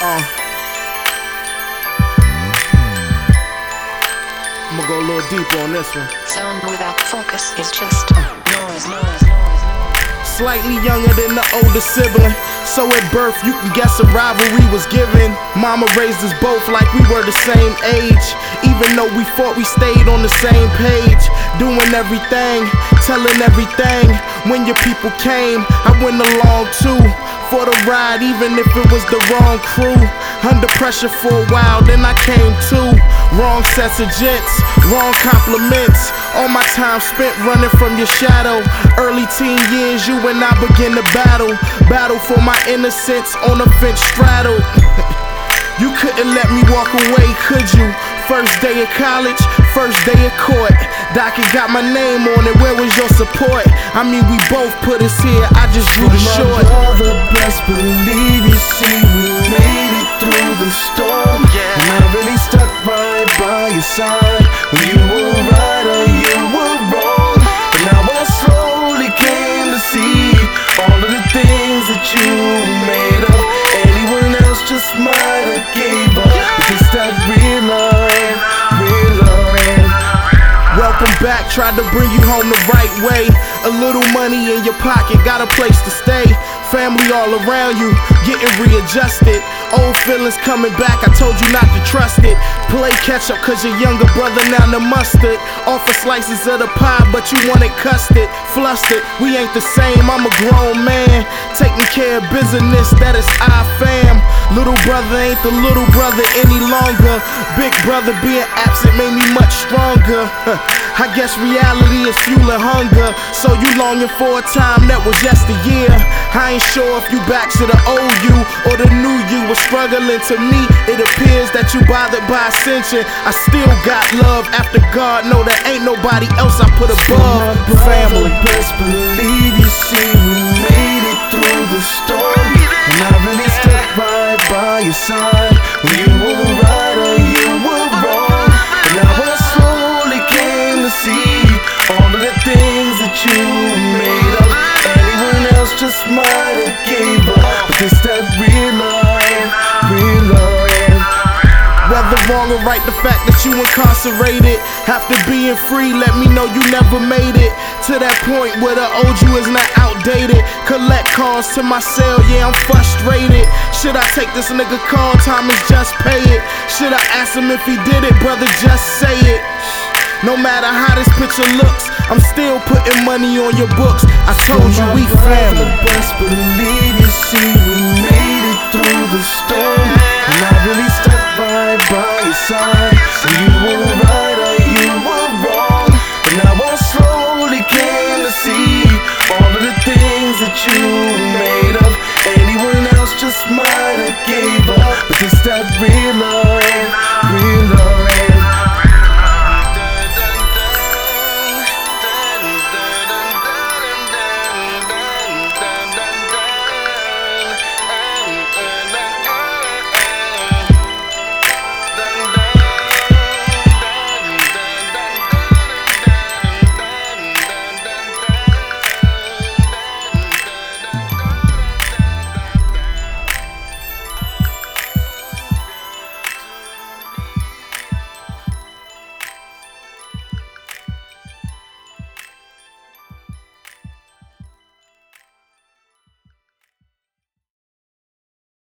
I'ma go a little deeper on this one. Sound without focus is just noise. Slightly younger than the older sibling, so at birth you can guess a rivalry was given. Mama raised us both like we were the same age. Even though we fought, we stayed on the same page. Doing everything, telling everything. When your people came, I went along too, for the ride, even if it was the wrong crew. Under pressure for a while, then I came to. Wrong sets of gents, wrong compliments. All my time spent running from your shadow. Early teen years, you and I begin to battle. Battle for my innocence on a fence straddle. You couldn't let me walk away, could you? First day of college, first day of court. Docket got my name on it, where was your support? I mean, we both put us here, I just drew the short. My brother, best believe you see we made it through the storm. And I really stuck right by your side when you were right or you were wrong. And now I slowly came to see all of the things that you made of. Anyone else just might have gave up. It's that real love, real love. Welcome back, tried to bring you home the right way. A little money in your pocket, got a place to stay. Family all around you, getting readjusted. Old feelings coming back, I told you not to trust it. Play catch up cause your younger brother now the mustard. Offer slices of the pie but you wanted custard. Flustered, we ain't the same, I'm a grown man. Taking care of business, that is our fam. Little brother ain't the little brother any longer. Big brother being absent made me much stronger. I guess reality is fueling hunger. So you longing for a time that was yesteryear. I ain't sure if you back to the old you or the new you was struggling. To me, it appears that you bothered by ascension. I still got love after God. No, there ain't nobody else I put above family. Best believe you see we made it through the storm. And I really stuck right by your side when you were right or you were wrong. And now I slowly came to see all of the things that you made of. Anyone else just might have gave up. But it's that real love, real love. Whether wrong or right, the fact that you incarcerated. After being free, let me know you never made it to that point where the old you is not outdated. Collect calls to my cell, yeah, I'm frustrated. Should I take this nigga call? Time is just pay it. Should I ask him if he did it? Brother, just say it. No matter how this picture looks, I'm still putting money on your books. I told you we family. Best believe you see we made it through the storm. And I really stuck right by your side when you were right or you were wrong. And now I slowly came to see all of the things that you